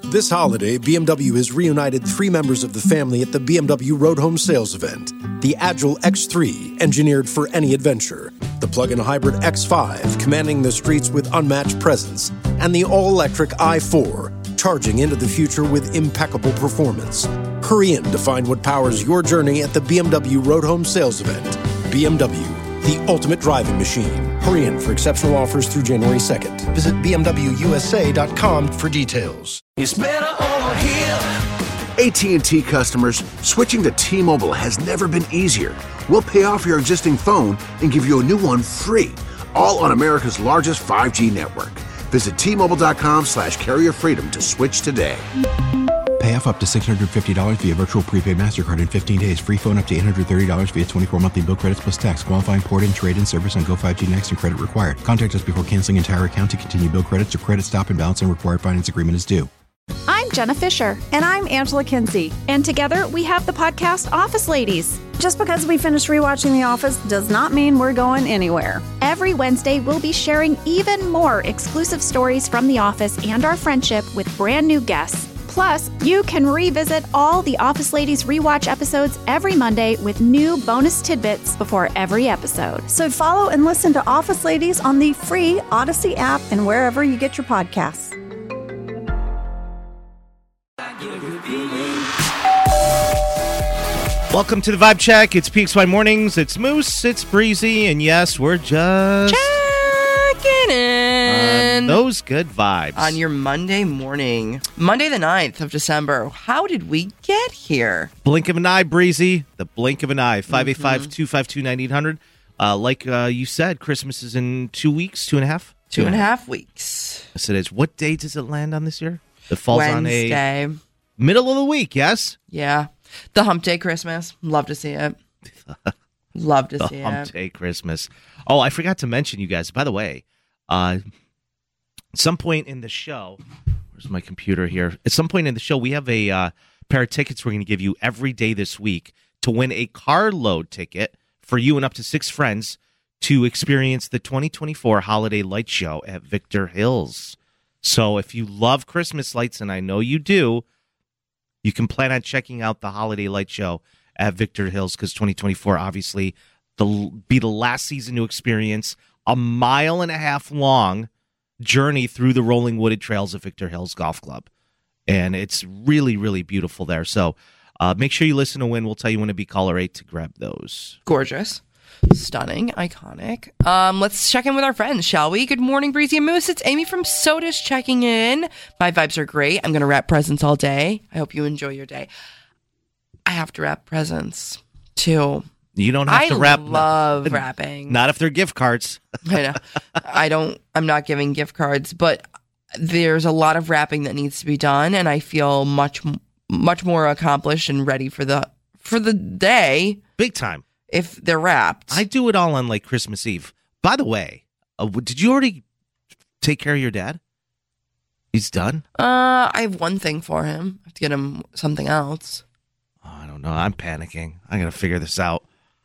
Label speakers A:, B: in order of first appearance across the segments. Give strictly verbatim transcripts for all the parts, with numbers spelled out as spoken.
A: This holiday, B M W has reunited three members of the family at the B M W Road Home Sales event. The Agile X three, engineered for any adventure. The plug-in hybrid X five, commanding the streets with unmatched presence. And the all-electric i four, charging into the future with impeccable performance. Hurry in to find what powers your journey at the B M W Road Home Sales event. B M W, the ultimate driving machine. Hurry in for exceptional offers through January second. Visit B M W U S A dot com for details.
B: It's better over here.
C: A T and T customers, switching to T-Mobile has never been easier. We'll pay off your existing phone and give you a new one free, all on America's largest five G network. Visit T-Mobile.com slash carrier freedom to switch today.
D: Pay off up to six hundred fifty dollars via virtual prepaid MasterCard in fifteen days. Free phone up to eight hundred thirty dollars via twenty-four monthly bill credits plus tax. Qualifying port-in, trade-in service on Go five G Next and credit required. Contact us before canceling entire account to continue bill credits or credit stop and balance and required finance agreement is due.
E: I'm Jenna Fisher.
F: And I'm Angela Kinsey.
E: And together we have the podcast Office Ladies.
F: Just because we finished rewatching The Office does not mean we're going anywhere.
E: Every Wednesday, we'll be sharing even more exclusive stories from The Office and our friendship with brand new guests. Plus, you can revisit all the Office Ladies rewatch episodes every Monday with new bonus tidbits before every episode.
F: So follow and listen to Office Ladies on the free Odyssey app and wherever you get your podcasts.
G: Welcome to the Vibe Check. It's P X Y Mornings. It's Moose. It's Breezy. And yes, we're just
H: checking in.
G: On those good vibes.
H: On your Monday morning. Monday the ninth of December. How did we get here?
G: Blink of an eye, Breezy. The blink of an eye. five eight five, two five two, nine eight hundred. Uh, like uh, you said, Christmas is in two weeks, two and a half?
H: Two, two and a half. half weeks.
G: Yes, it is. What day does it land on this year? It falls
H: Wednesday.
G: on a middle of the week, yes?
H: Yeah. The Hump Day Christmas. Love to see it. Love to
G: the
H: see
G: Hump
H: it.
G: Hump Day Christmas. Oh, I forgot to mention, you guys, by the way, uh, at some point in the show, where's my computer here? At some point in the show, we have a uh, pair of tickets we're going to give you every day this week to win a carload ticket for you and up to six friends to experience the twenty twenty-four Holiday Light Show at Victor Hills. So if you love Christmas lights, and I know you do, you can plan on checking out the Holiday Light Show at Victor Hills because twenty twenty-four, obviously, will be the last season to experience a mile and a half long journey through the rolling wooded trails of Victor Hills Golf Club. And it's really, really beautiful there. So uh, make sure you listen to win. We'll tell you when to be caller eight to grab those.
H: Gorgeous. Stunning, iconic. Um, let's check in with our friends, shall we? Good morning, Breezy and Moose. It's Amy from Sodas checking in. My vibes are great. I'm going to wrap presents all day. I hope you enjoy your day. I have to wrap presents, too.
G: You don't have
H: I
G: to wrap.
H: I love wrapping.
G: Not if they're gift cards.
H: I know. I don't, I'm not giving gift cards, but there's a lot of wrapping that needs to be done, and I feel much, much more accomplished and ready for the, for the day.
G: Big time.
H: If they're wrapped.
G: I do it all on like Christmas Eve. By the way, uh, did you already take care of your dad? He's done?
H: Uh, I have one thing for him. I have to get him something else.
G: Oh, I don't know. I'm panicking. I got to figure this out.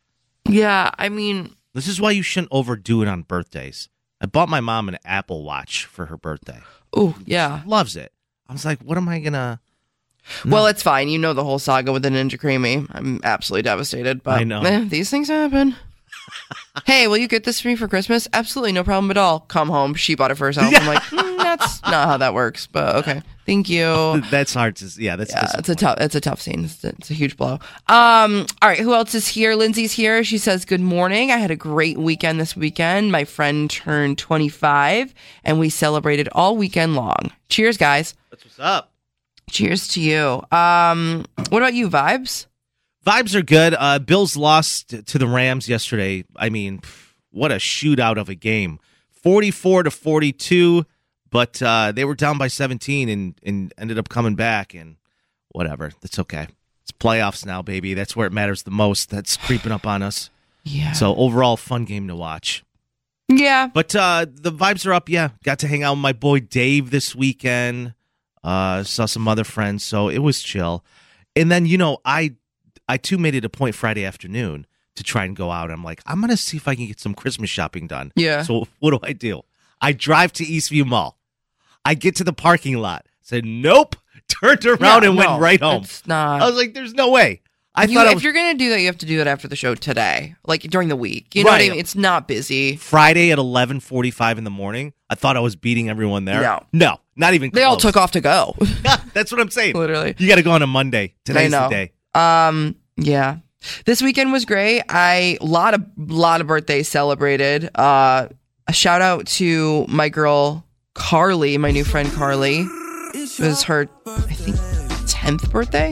H: Yeah, I mean.
G: This is why you shouldn't overdo it on birthdays. I bought my mom an Apple Watch for her birthday.
H: Oh, yeah.
G: She loves it. I was like, what am I going to...
H: No. Well, it's fine. You know the whole saga with the Ninja Creamy. I'm absolutely devastated, but
G: I know.
H: Eh, these things happen. Hey, will you get this for me for Christmas? Absolutely, no problem at all. Come home. She bought it for herself. I'm like, mm, that's not how that works, but okay. Thank you.
G: That's hard to, yeah, that's
H: yeah, it's a tough, it's a tough scene. It's a, it's a huge blow. Um, all right, who else is here? Lindsay's here. She says, good morning. I had a great weekend this weekend. My friend turned twenty-five, and we celebrated all weekend long. Cheers, guys.
G: That's what's up.
H: Cheers to you. Um, what about you, Vibes?
G: Vibes are good. Uh, Bills lost to the Rams yesterday. I mean, what a shootout of a game. forty-four to forty-two, but uh, they were down by seventeen and, and ended up coming back, and whatever. That's okay. It's playoffs now, baby. That's where it matters the most. That's creeping up on us.
H: Yeah.
G: So overall, fun game to watch.
H: Yeah.
G: But uh, the vibes are up, yeah. Got to hang out with my boy Dave this weekend. Uh, saw some other friends, so it was chill. And then, you know, I I too made it a point Friday afternoon to try and go out. I'm like, I'm going to see if I can get some Christmas shopping done.
H: Yeah.
G: So what do I do? I drive to Eastview Mall. I get to the parking lot. Said, nope, turned around
H: Yeah,
G: and
H: no,
G: went right home.
H: It's not.
G: I was like, "There's no way." I
H: You-
G: thought I
H: if
G: was,
H: you're gonna do that, you have to do that after the show today, like during the week. You know what I
G: Right.
H: mean? It's not busy.
G: Friday at eleven forty-five in the morning. I thought I was beating everyone there.
H: No.
G: no, not even.
H: They all
G: close.
H: took off to go.
G: That's what I'm saying.
H: Literally.
G: You got to go on a Monday. Today's
H: I know.
G: the day.
H: Um, yeah. This weekend was great. I lot of lot of birthdays celebrated. Uh, a shout out to my girl Carly, my new friend Carly. It was her, I think, tenth birthday.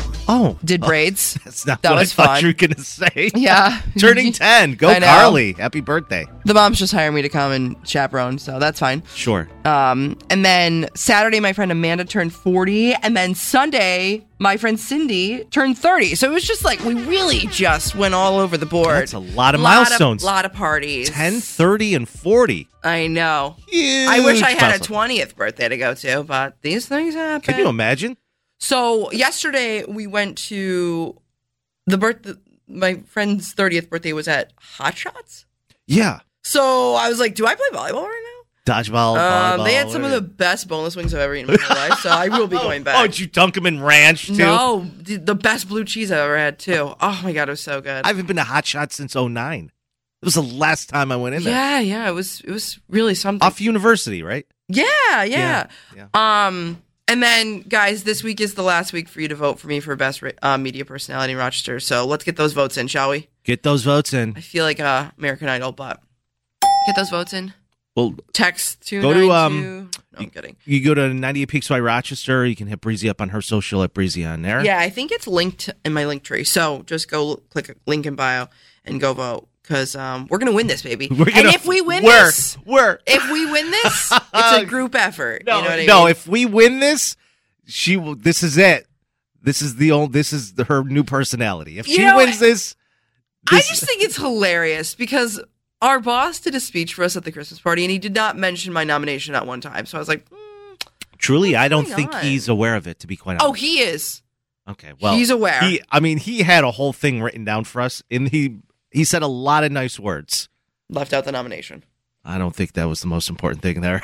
G: Oh,
H: Did braids.
G: that's not
H: That
G: what
H: was
G: I thought
H: fun.
G: you were gonna say.
H: Yeah.
G: Turning ten. Go,
H: I know.
G: Carly. Happy birthday.
H: The moms just hired me to come and chaperone, so that's fine.
G: Sure.
H: Um, and then Saturday, my friend Amanda turned forty, and then Sunday, my friend Cindy turned thirty. So it was just like we really just went all over the board.
G: That's a lot of
H: Lot
G: milestones.
H: A lot of parties.
G: ten, thirty, and forty.
H: I know.
G: Huge
H: I wish I had a
G: milestone.
H: twentieth birthday to go to, but these things happen.
G: Can you imagine?
H: So yesterday we went to the birth. My friend's thirtieth birthday was at Hot Shots.
G: Yeah.
H: So I was like, "Do I play volleyball right
G: Dodgeball.
H: now?" Um,
G: volleyball,
H: they had some of the
G: whatever.
H: best boneless wings I've ever eaten in my life, so I will be going back.
G: Oh, did you dunk them in ranch too?
H: No, the, the best blue cheese I've ever had too. Oh my god, it was so good.
G: I haven't been to Hot Shot since oh nine. It was the last time I went in there.
H: yeah, yeah, it was it was really something.
G: Off University, right?
H: yeah, yeah,
G: Yeah,
H: Um, and then guys, this week is the last week for you to vote for me for best uh, media personality in Rochester. So let's get those votes in, shall we?
G: Get those votes in.
H: I feel like uh, American Idol, but get those votes in.
G: Well,
H: Text two
G: Go
H: nine
G: to,
H: two.
G: um,
H: No, I'm kidding.
G: you go to ninety-eight Peaks by Rochester. You can hit Breezy up on her social at Breezy on there.
H: Yeah, I think it's linked in my link tree. So just go click a link in bio and go vote because um, we're gonna win this, baby.
G: We're
H: and
G: gonna-
H: if we win
G: we're,
H: this,
G: We're.
H: if we win this, it's a group effort.
G: No,
H: you know what I
G: no.
H: mean?
G: If we win this, she will. This is it. This is the old. This is the, her new personality. If
H: You
G: she
H: know,
G: wins this,
H: I
G: this-
H: just think it's hilarious because our boss did a speech for us at the Christmas party and he did not mention my nomination at one time. So I was like, mm,
G: truly, I don't
H: going
G: think
H: on?
G: he's aware of it. To be quite honest.
H: oh, he is.
G: Okay, well,
H: He's aware.
G: He, I mean, he had a whole thing written down for us, and he he said a lot of nice words.
H: Left out the nomination.
G: I don't think that was the most important thing there.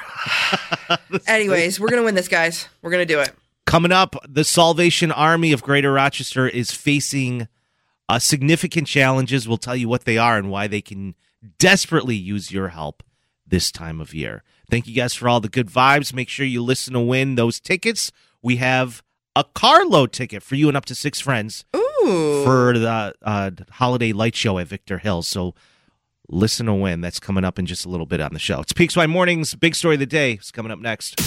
H: Anyways, we're going to win this, guys. We're going to do it.
G: Coming up, the Salvation Army of Greater Rochester is facing uh, significant challenges. We'll tell you what they are and why they can desperately use your help this time of year. Thank you guys for all the good vibes. Make sure you listen to win those tickets. We have a carload ticket for you and up to six friends
H: Ooh.
G: for the uh, holiday light show at Victor Hill. So listen to win. That's coming up in just a little bit on the show. It's Peaks by Mornings. Big story of the day is coming up next.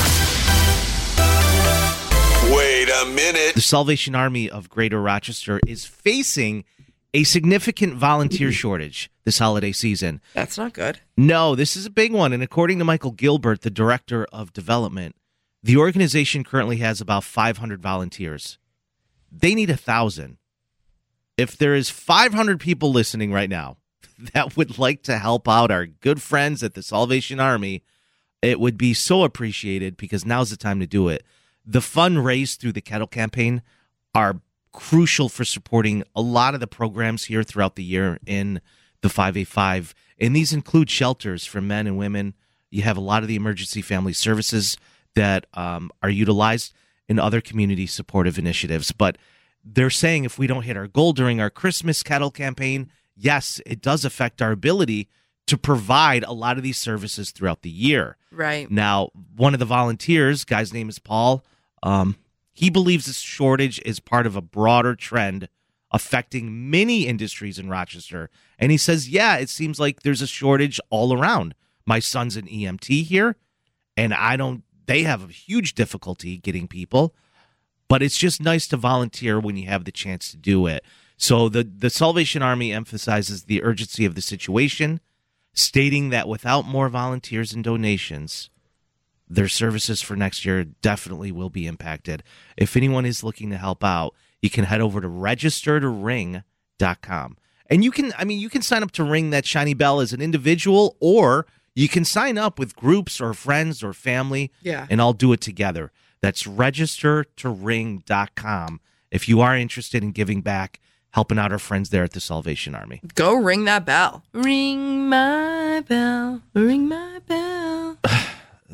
B: Wait a minute.
G: The Salvation Army of Greater Rochester is facing a significant volunteer shortage this holiday season.
H: That's not good.
G: No, this is a big one. And according to Michael Gilbert, the director of development, the organization currently has about five hundred volunteers. They need a thousand. If there is five hundred people listening right now that would like to help out our good friends at the Salvation Army, it would be so appreciated because now's the time to do it. The funds raised through the Kettle campaign are crucial for supporting a lot of the programs here throughout the year in the five eighty-five. And these include shelters for men and women. You have a lot of the emergency family services that um, are utilized in other community supportive initiatives. But they're saying if we don't hit our goal during our Christmas Kettle campaign, yes, it does affect our ability to provide a lot of these services throughout the year.
H: Right.
G: Now, one of the volunteers, guy's name is Paul, um, he believes this shortage is part of a broader trend affecting many industries in Rochester. And he says, yeah, it seems like there's a shortage all around. My son's an E M T here, and I don't, they have a huge difficulty getting people, but it's just nice to volunteer when you have the chance to do it. So the, the Salvation Army emphasizes the urgency of the situation, stating that without more volunteers and donations, their services for next year definitely will be impacted. If anyone is looking to help out, you can head over to register to ring dot com. And you can, I mean, you can sign up to Ring that shiny bell as an individual, or you can sign up with groups or friends or family,
H: Yeah.
G: and all do it together. That's register to ring dot com. If you are interested in giving back, helping out our friends there at the Salvation Army.
H: Go ring that bell. Ring my bell. Ring my bell.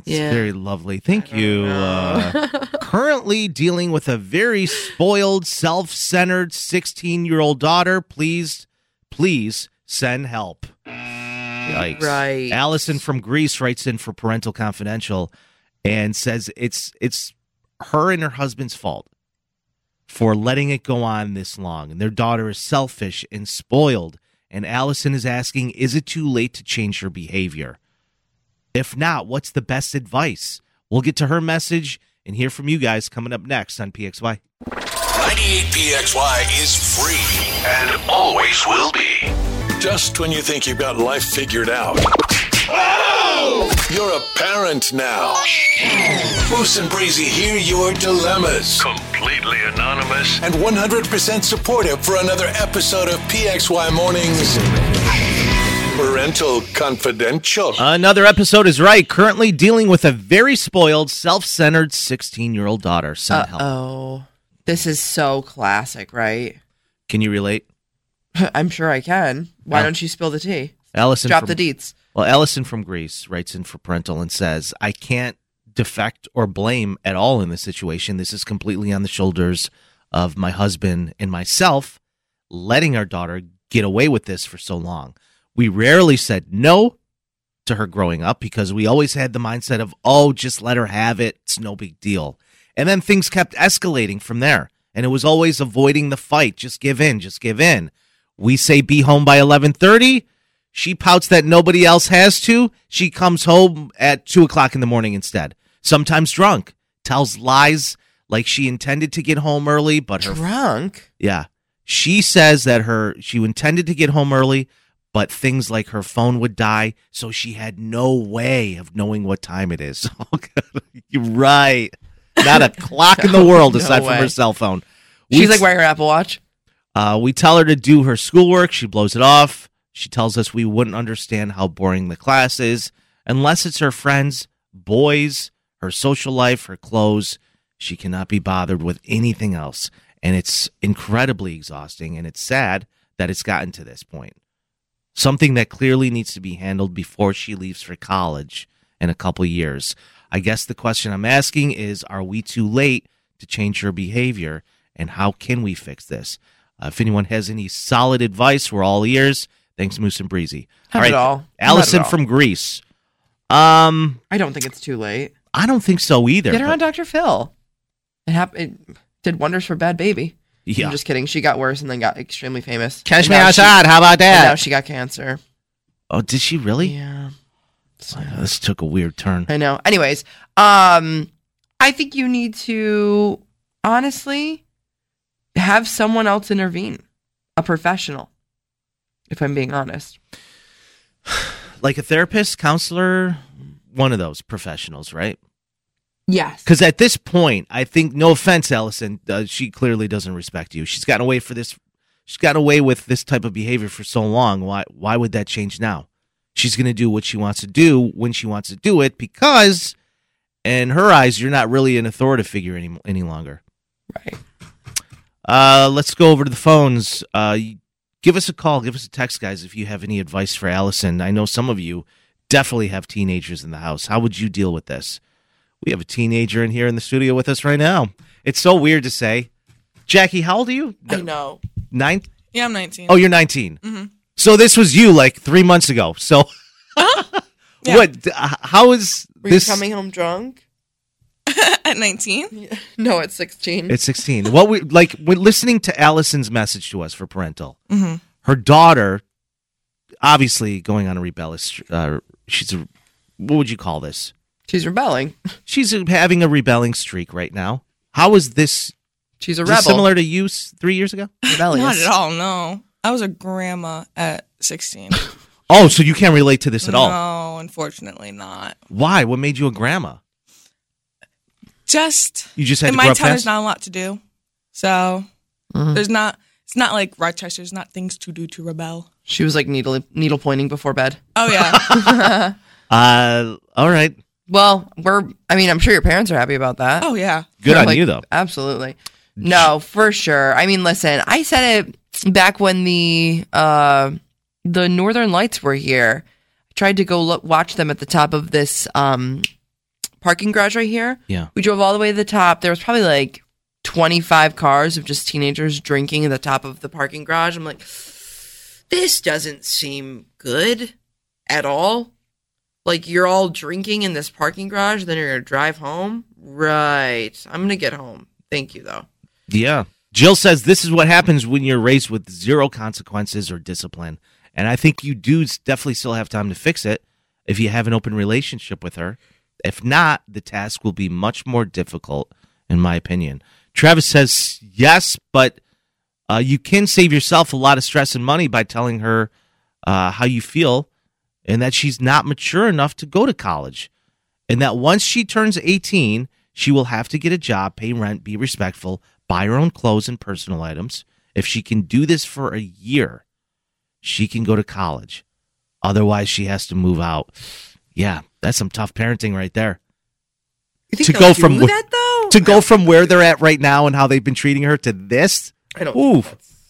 H: Yeah.
G: Very lovely. Thank you. Uh, currently dealing with a very spoiled, self-centered sixteen-year-old daughter. Please, please send help. Yikes.
H: Right.
G: Allison from Greece writes in for Parental Confidential and says it's it's her and her husband's fault for letting it go on this long. And their daughter is selfish and spoiled. And Allison is asking, is it too late to change her behavior? If not, what's the best advice? We'll get to her message and hear from you guys coming up next on P X Y.
B: ninety-eight P X Y is free and always will be. Just when you think you've got life figured out. Oh! You're a parent now. Moose and Breezy hear your dilemmas. Completely anonymous. And one hundred percent supportive for another episode of P X Y Mornings Parental Confidential.
G: Another episode is right. Currently dealing with a very spoiled, self-centered sixteen-year-old daughter. Send help.
H: Oh, this is so classic, right?
G: Can you relate?
H: I'm sure I can. Why
G: Oh.
H: don't you spill the tea?
G: Allison
H: Drop
G: from,
H: the deets.
G: Well, Allison from Greece writes in for Parental and says, I can't defect or blame at all in this situation. This is completely on the shoulders of my husband and myself, letting our daughter get away with this for so long. We rarely said no to her growing up because we always had the mindset of, oh, just let her have it. It's no big deal. And then things kept escalating from there. And it was always avoiding the fight. Just give in, just give in. We say be home by eleven thirty. She pouts that nobody else has to. She comes home at two o'clock in the morning instead. Sometimes drunk. Tells lies like she intended to get home early, but her...
H: Drunk?
G: Yeah. She says that her she intended to get home early, but things like her phone would die, so she had no way of knowing what time it is. Oh, God. You're right. Not a clock in the world
H: No
G: aside
H: way.
G: from her cell phone.
H: She's
G: We-
H: like wearing her Apple Watch.
G: Uh, we tell her to do her schoolwork. She blows it off. She tells us we wouldn't understand how boring the class is unless it's her friends, boys, her social life, her clothes. She cannot be bothered with anything else. And it's incredibly exhausting, and it's sad that it's gotten to this point. Something that clearly needs to be handled before she leaves for college in a couple of years. I guess the question I'm asking is, are we too late to change her behavior, and how can we fix this? Uh, if anyone has any solid advice, we're all ears. Thanks, Moose and Breezy.
H: Not at all. Not
G: Allison
H: at all.
G: from Greece. Um,
H: I don't think it's too late.
G: I don't think so either.
H: Get her
G: but-
H: on Doctor Phil. It, hap- it did wonders for Bad Baby.
G: Yeah.
H: I'm just kidding. She got worse and then got extremely famous.
G: Catch
H: And
G: me
H: now she-
G: outside. How about
H: And now
G: that?
H: she got cancer.
G: Oh, did she really?
H: Yeah.
G: Oh, this took a weird turn.
H: I know. Anyways, um, I think you need to honestly have someone else intervene, a professional. If I'm being honest,
G: Like a therapist, counselor, one of those professionals, right?
H: yes.
G: Because at this point, I think, no offense, Allison, uh, she clearly doesn't respect you. She's gotten away for this. She's gotten away with this type of behavior for so long. Why? Why would that change now? She's going to do what she wants to do when she wants to do it because, in her eyes, you're not really an authoritative figure any any longer.
H: Right.
G: Uh, let's go over to the phones. Uh, give us a call. Give us a text, guys, if you have any advice for Allison. I know some of you definitely have teenagers in the house. How would you deal with this? We have a teenager in here in the studio with us right now. It's so weird to say. Jackie, how old are you?
I: I know.
G: Nine?
I: Yeah, I'm nineteen.
G: Oh, you're nineteen.
I: Mm-hmm.
G: So this was you like three months ago. So
I: Uh-huh. Yeah.
G: what? uh, How is
H: Were
G: this?
H: you coming home drunk?
I: At nineteen?
H: No, at sixteen.
G: At sixteen. What we like? When listening to Allison's message to us for parental,
I: Mm-hmm.
G: her daughter, obviously going on a rebellious. Uh, she's a. What would you call this?
H: She's rebelling.
G: She's having a rebelling streak right now. How is this?
H: She's a
G: is
H: rebel.
G: this similar to you s- three years ago?
H: Rebellious.
I: Not at all, no. I was a grandma at sixteen.
G: Oh, so you can't relate to this at all?
I: No, unfortunately not.
G: Why? What made you a grandma?
I: Just
G: You just had
I: in
G: to
I: my
G: grow up
I: town, there's
G: fast?
I: not a lot to do. So there's not, it's not like Rochester, there's not things to do to rebel.
H: She was like needle needle pointing before bed.
I: Oh, yeah.
G: Uh, all right.
H: Well, we're. I mean, I'm sure your parents are happy about that.
I: Oh, yeah.
G: Good
H: They're
G: on
H: like,
G: you, though.
H: Absolutely. No, for sure. I mean, listen, I said it back when the uh, the Northern Lights were here. I tried to go look, watch them at the top of this um, parking garage right here.
G: Yeah.
H: We drove all the way to the top. There was probably like twenty-five cars of just teenagers drinking at the top of the parking garage. I'm like, this doesn't seem good at all. Like, you're all drinking in this parking garage, then you're going to drive home? Right. I'm going to get home. Thank you, though.
G: Yeah. Jill says this is what happens when you're raised with zero consequences or discipline. And I think you do definitely still have time to fix it if you have an open relationship with her. If not, the task will be much more difficult, in my opinion. Travis says yes, but uh, you can save yourself a lot of stress and money by telling her uh, how you feel and that she's not mature enough to go to college. And that once she turns eighteen, she will have to get a job, pay rent, be respectful, buy her own clothes and personal items. If she can do this for a year, she can go to college. Otherwise, she has to move out. Yeah, that's some tough parenting right there.
H: You think
G: to
H: they'll
G: go from
H: do that, though?
G: To go from where they're at right now and how they've been treating her to this?
H: I don't
G: Ooh.
H: think that's,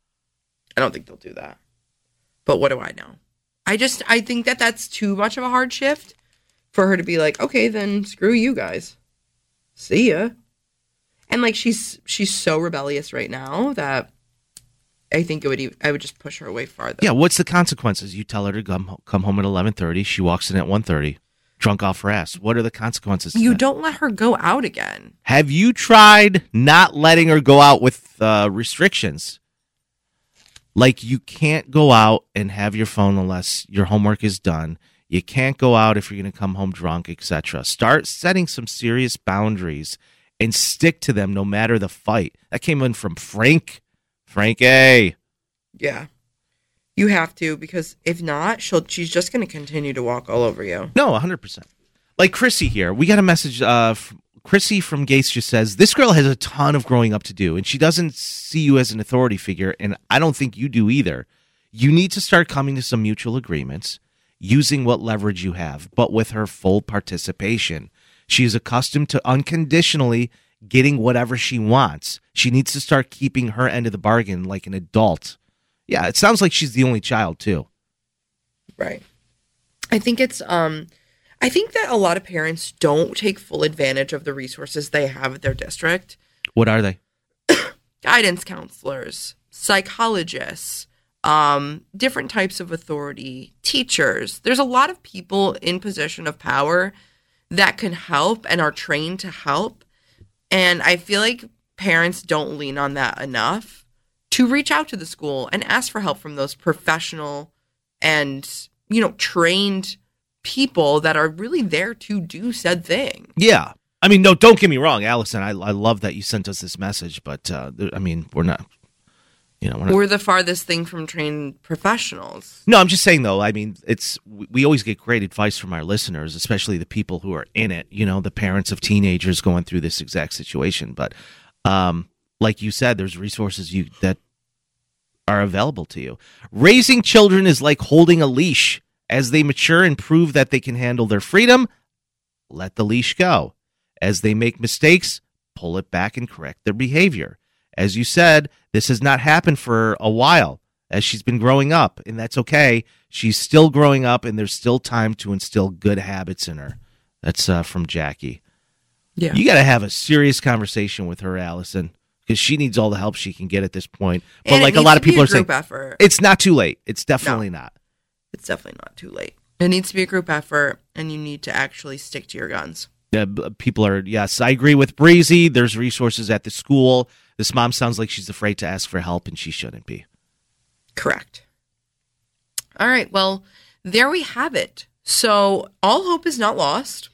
H: I don't think they'll do that. But what do I know? I just, I think that that's too much of a hard shift for her to be like, okay, then screw you guys. See ya. And like, she's, she's so rebellious right now that I think it would, even, I would just push her away farther.
G: Yeah, what's the consequences? You tell her to come, come home at eleven thirty. She walks in at one thirty, drunk off her ass. What are the consequences?
H: You don't let her go out again.
G: Have you tried not letting her go out with uh, restrictions? Like, you can't go out and have your phone unless your homework is done. You can't go out if you're going to come home drunk, et cetera. Start setting some serious boundaries and stick to them no matter the fight. That came in from Frank. Frank A.
H: Yeah. You have to, because if not, she'll she's just going to continue to walk all over you.
G: No, one hundred percent. Like Chrissy here. We got a message. Uh, from Chrissy from Gates just says, this girl has a ton of growing up to do, and she doesn't see you as an authority figure, and I don't think you do either. You need to start coming to some mutual agreements, using what leverage you have, but with her full participation. She is accustomed to unconditionally getting whatever she wants. She needs to start keeping her end of the bargain like an adult. Yeah, it sounds like she's the only child, too.
H: Right. I think it's, um, I think that a lot of parents don't take full advantage of the resources they have at their district.
G: What are they?
H: Guidance counselors, psychologists, um, different types of authority, teachers. There's a lot of people in position of power that can help and are trained to help. And I feel like parents don't lean on that enough to reach out to the school and ask for help from those professional and, you know, trained people that are really there to do said thing.
G: Yeah. I mean, no, don't get me wrong, Allison. I, I love that you sent us this message, but uh, I mean, we're not, you know, we're, not,
H: we're the farthest thing from trained professionals.
G: No, I'm just saying, though, I mean, it's we always get great advice from our listeners, especially the people who are in it, you know, the parents of teenagers going through this exact situation. But um, like you said, there's resources you that are available to you. Raising children is like holding a leash. As they mature and prove that they can handle their freedom, let the leash go. As they make mistakes, pull it back and correct their behavior. As you said, this has not happened for a while as she's been growing up, and that's okay. She's still growing up, and there's still time to instill good habits in her. That's uh, from Jackie.
H: Yeah,
G: you got to have a serious conversation with her, Allison, because she needs all the help she can get at this point. But
H: and
G: like a lot of people
H: a
G: are saying,
H: effort.
G: It's not too late. It's definitely
H: no.
G: not.
H: It's definitely not too late. It needs to be a group effort, and you need to actually stick to your guns.
G: Yeah, people are, yes, I agree with Breezy. There's resources at the school. This mom sounds like she's afraid to ask for help, and she shouldn't be.
H: Correct. All right, well, there we have it. So all hope is not lost.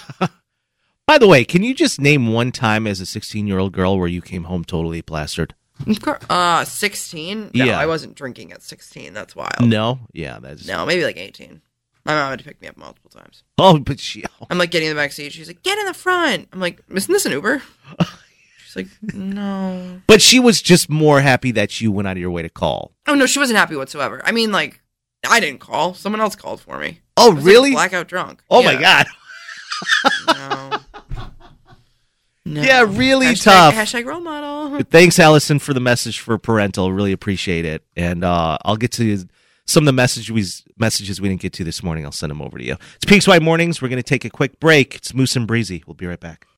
G: By the way, can you just name one time as a sixteen-year-old girl where you came home totally plastered?
H: Uh, sixteen? No,
G: yeah.
H: I wasn't drinking at sixteen. That's wild.
G: No? Yeah, that's...
H: No, maybe like eighteen. My mom had to pick me up multiple times.
G: Oh, but she... Oh.
H: I'm like getting in the back seat. She's like, get in the front. I'm like, isn't this an Uber? She's like, no.
G: But she was just more happy that you went out of your way to call.
H: Oh, no, she wasn't happy whatsoever. I mean, like, I didn't call. Someone else called for me.
G: Oh,
H: I was,
G: really?
H: Like, blackout drunk.
G: Oh,
H: yeah.
G: my God.
H: No. No.
G: Yeah, really
H: hashtag,
G: tough.
H: Hashtag role model.
G: Thanks, Allison, for the message for parental. Really appreciate it. And uh, I'll get to some of the messages we, messages we didn't get to this morning. I'll send them over to you. It's P X Y Mornings. We're going to take a quick break. It's Moose and Breezy. We'll be right back.